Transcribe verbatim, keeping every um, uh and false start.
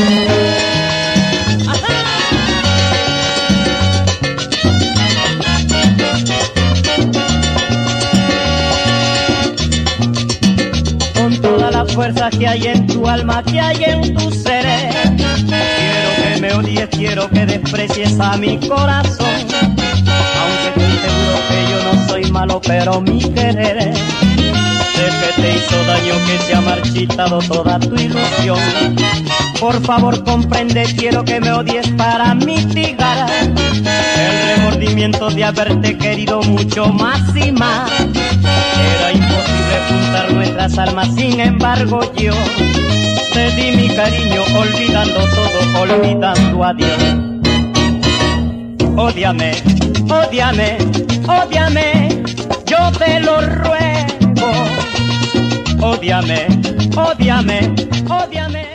Fuerza que hay en tu alma, que hay en tu ser. Quiero que me odies, quiero que desprecies a mi corazón. Aunque estoy seguro que yo no soy malo, pero mi querer sé que te hizo daño, que se ha marchitado toda tu ilusión. Por favor comprende, quiero que me odies para mitigar el remordimiento de haberte querido mucho más y más. Era imposible juntar nuestras almas, sin embargo yo te di mi cariño, olvidando todo, olvidando a Dios. Ódiame, ódiame, ódiame, yo te lo ruego. Ódiame, ódiame, ódiame.